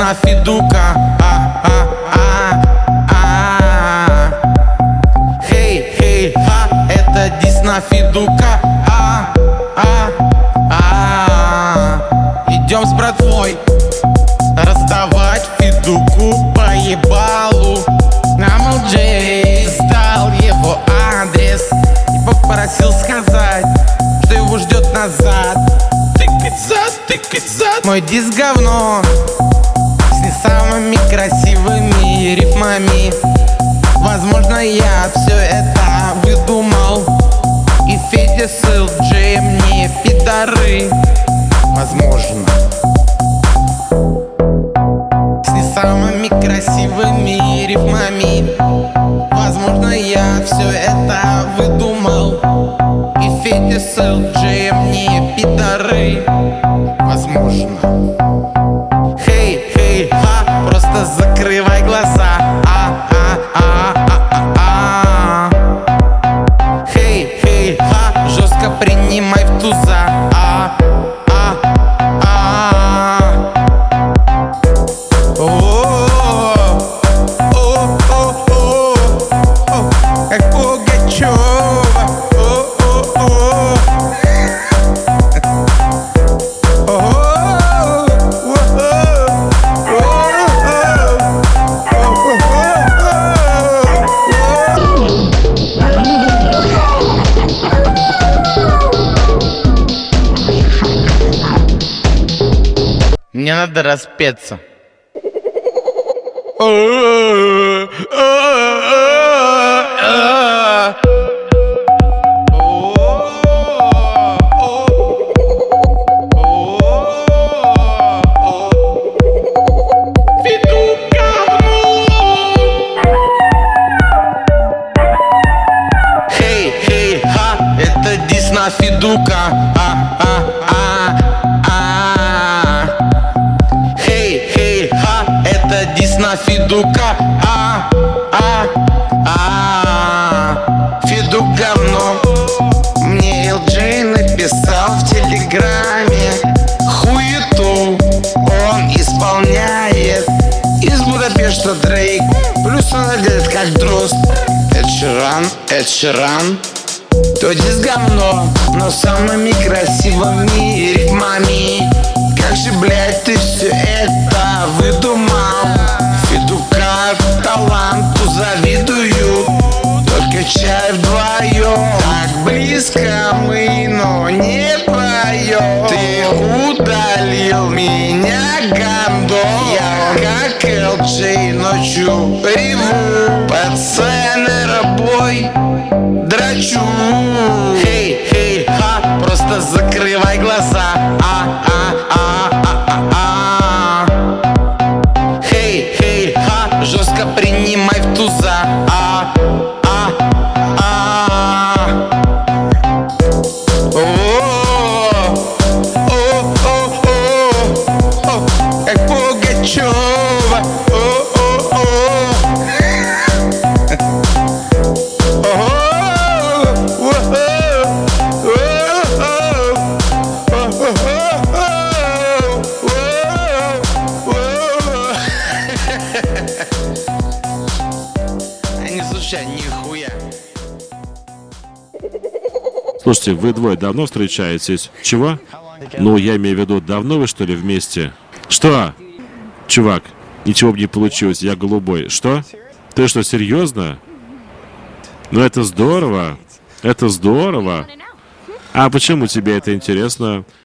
на Федука. Хей, хей, ха, это дис на Федука. Идем с братвой раздавать Федуку по ебалу. Нам LJ сдал его адрес и попросил сказать, что его ждет назад. Тыкать зад. Мой диск говно с не самыми красивыми рифмами. Возможно, я все это выдумал, и Федя с LJ мне пидоры. Возможно, с не самыми красивыми рифмами. Возможно, я все это выдумал, и Федя с LJ мне пидоры. Возможно. Хей, хей, ха, просто закрывай глаза. Хей, хей, ха, жестко принимай в туза. Как Пугачева. Мне надо распеться. Хей, хей, ха, это дис на Федука. Хей, хей, ха, это дис на Федука. Федук говно. Мне LJ написал в телеграме хуету он исполняет из Будапешта Дрейк. Плюс он одет как дрозд. Эд Ширан. То дис говно, но самыми красивыми рифмами. Как же, блядь, ты все это выдумал? Федука таланту завидую, только чай вдвоем. Так близко мы, но не поем. Ты удалил меня, гандон. Я как LJ ночью реву, под сценерой драчу. Хей, хей, ха, просто закрывай глаза. Хей, хей, ха, жестко принимай в туза. Как Пугачева. Не слушай, нихуя. Слушайте, вы двое давно встречаетесь? Чего? Ну, я имею в виду, давно вы, что ли, вместе? Что? Чувак, ничего бы не получилось, я голубой. Что? Ты что, серьезно? Ну, это здорово. Это здорово. А почему тебе это интересно?